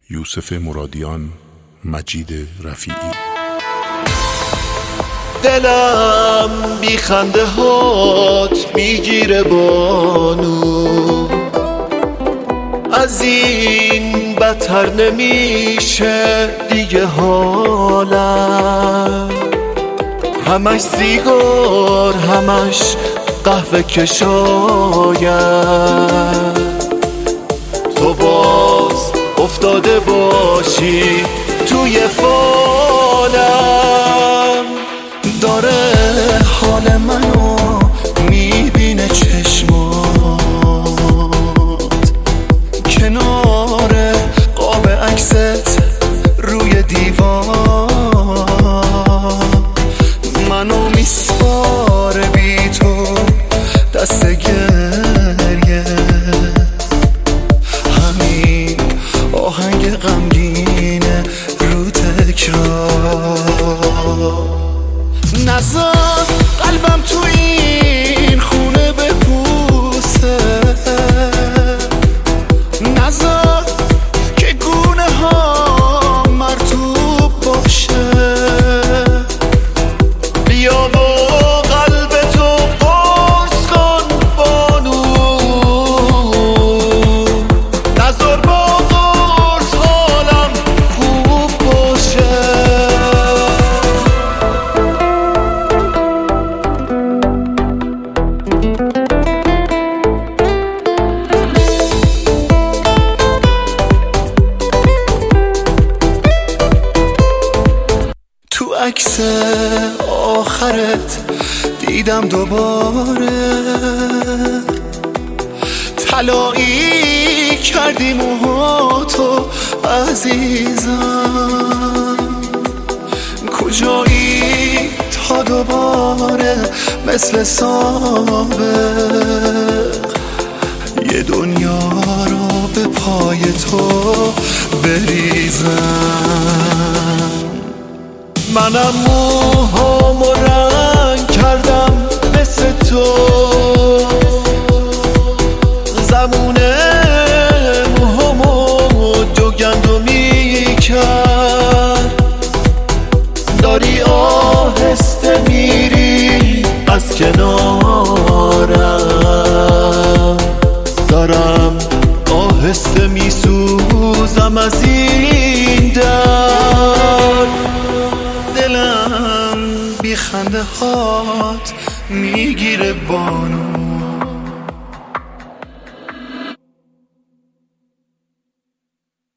یوسف مرادیان، مجید رفیعی. دلم بی خنده هات میگیره بانو، از این بدتر نمیشه دیگه حالم. همش سیگار، همش قهوه کشایم، تو باز افتاده باشی توی فالم. داره حال منو میبینه چشمات، کنار قاب عکست روی دیوار. منو میسپاره بی تو دست گریه، همین آهنگ غمگینه رو تکرار. نذار قلبم تو این خونه بپوسه، نذار که گونه ها مرطوب باشه. بیا و قلب تو قرص کن بانو، نذار با قرص حالم خوب باشه. تو عکس آخرت دیدم دوباره، طلایی کردی موهاتو عزیزم. کجایی تا دوباره مثل سابق یه دنیا رو به پای تو بریزم. منم موهامو رنگ کردم مثل تو، زمونه موهامو جوگندمی کرد. داری آهسته میری از کنارم، دارم آهسته میسوزم از این درد. دلم بی خنده هات میگیره بانو،